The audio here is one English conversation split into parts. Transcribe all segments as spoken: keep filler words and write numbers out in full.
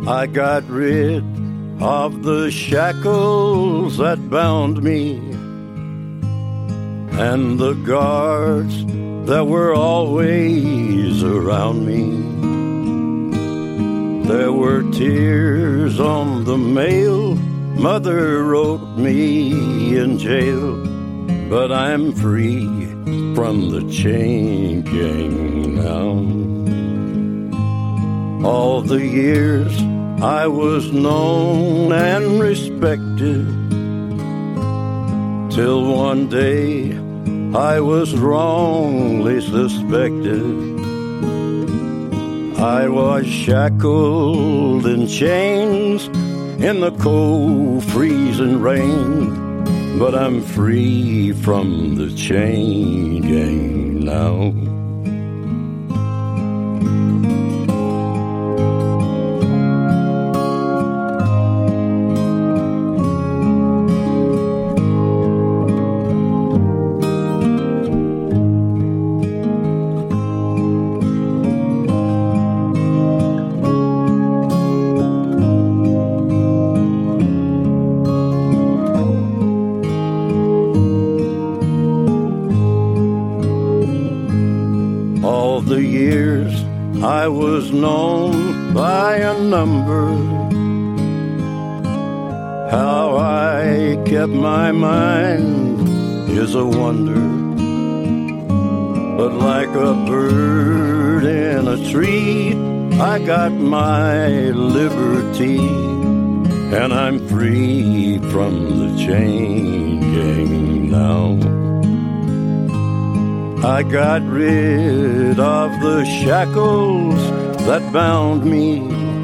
I got rid of the shackles that bound me and the guards that were always around me. There were tears on the mail Mother wrote me in jail, but I'm free from the chain gang now. All the years I was known and respected, till one day I was wrongly suspected. I was shackled in chains in the cold freezing rain, but I'm free from the chain gang now. All the years I was known by a number, how I kept my mind is a wonder. But like a bird in a tree, I got my liberty, and I'm free from the chain gang now. I got rid of the shackles that bound me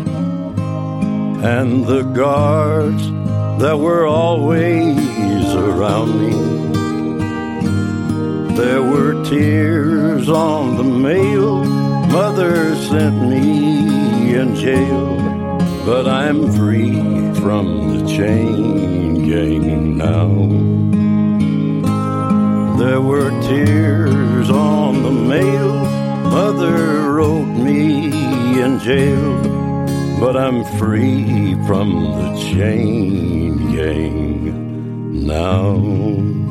and the guards that were always around me. There were tears on the mail Mother sent me in jail, but I'm free from the chain gang now. There were tears on the mail Mother wrote me in jail, but I'm free from the chain gang now.